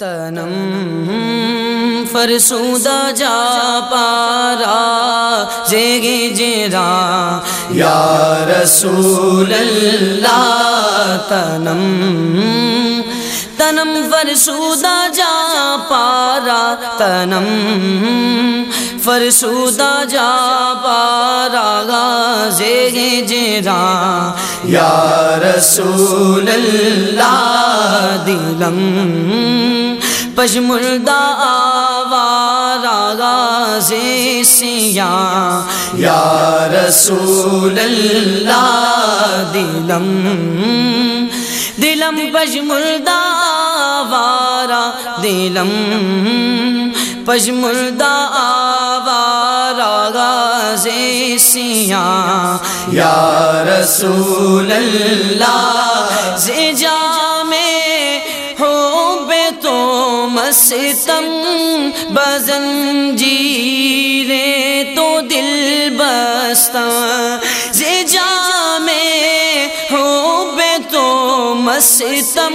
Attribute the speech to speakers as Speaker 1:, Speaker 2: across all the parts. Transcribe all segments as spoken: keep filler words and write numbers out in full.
Speaker 1: تنم فرسودہ جا پارا زیگی جرا یا رسول اللہ تنم تنم فرسودہ جا پارا تنم فرسودہ جا پارا زیگی جرا یا رسول اللہ دلم پشمردہ آوارا غازی سیاں یا رسول اللہ دلم دلم پشمردہ آوارا دلم پشمردہ آوارا غازی سیاں یا رسول اللہ زی جامے ستم بزنجیریں تو دل بستہ زی جامے ہو بے تو مستم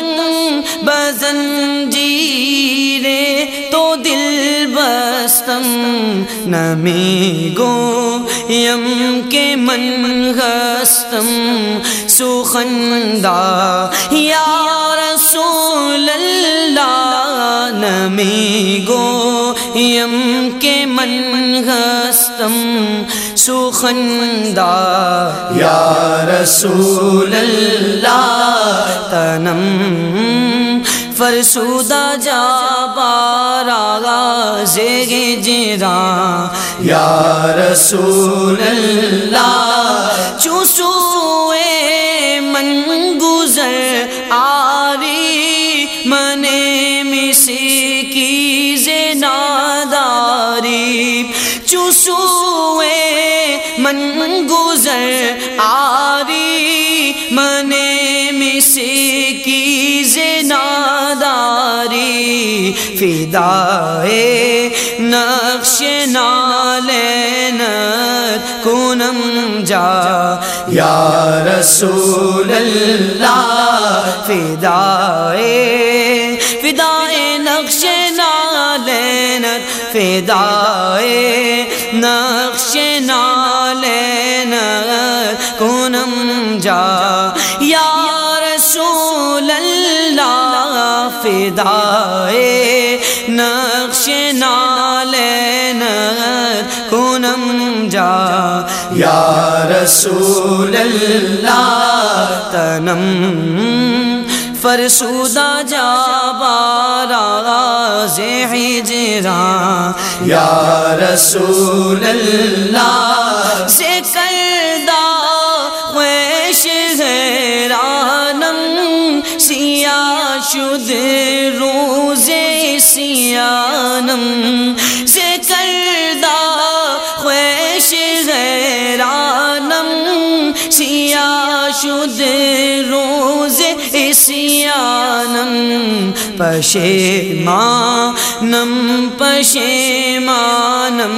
Speaker 1: بزنجیریں تو دل بستم نمی گو یم کے من غستم سخندہ یا رسول اللہ نمی گو یم کے من غستم سخندہ یا رسول اللہ تنم فرسودہ جا پارا زیگی جرا یا رسول اللہ چوسوئے من گزر آری منے مسی کی زناداری چوسوئے من گزر آری منے مسی کی زناداری فدائے نقش نالینت کنم جا یا رسول اللہ فدائے فدائے نقش نالینت فدائے نقش نالینت کنم جا یا رسول اللہ فدائے نقش نالینت کنم جا یا رسول اللہ تنم فرسودہ جا پارا زی جرا یا رسول اللہ سے کردہ خویش حیرانم سیاہ شد روز سیانم سے کردہ خویش حیرانم سیاہ شد روز سیانم پشیمانم پشیمانم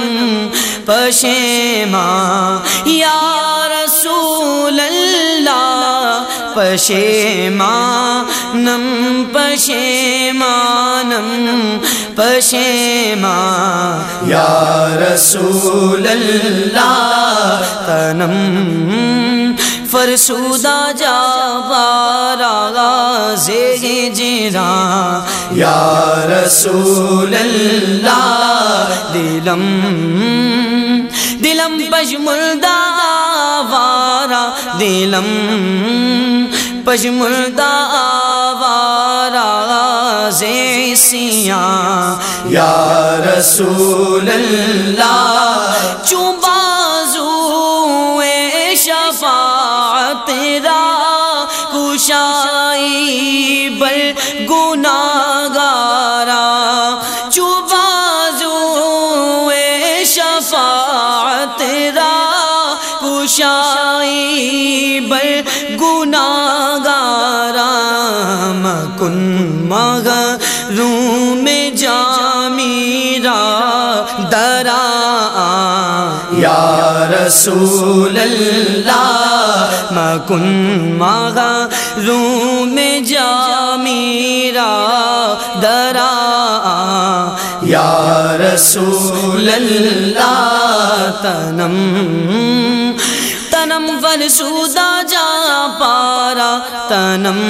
Speaker 1: پشیمان یا رسول اللہ پشیمانم پشیمانم پشیمان یا رسول اللہ تنم فرسودہ جا پارا زیگی جرا یا رسول اللہ دلم دلم پشمردہ آوارا دلم پشمردہ آوارا زی سیاں یا رسول اللہ چون بازوئے شفاعت تیرا کشائی بر گناہگارا چون بازوئے شفاعت تیرا کشائی بر گناہگارا مکن مغروم جامیرا درا یا رسول اللہ مکن مغروم جا میرا درا یا رسول اللہ تنم تنم فرسودہ جا پارا تنم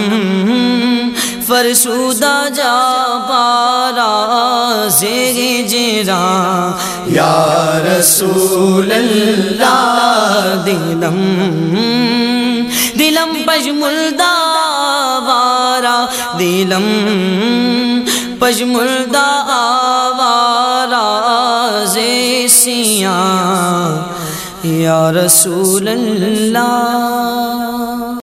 Speaker 1: فرسودہ جا پارا زیر جرا یا رسول اللہ دلم دلم پجملدہ آوارا دلم پجملدہ آوارا زیسیاں یا رسول اللہ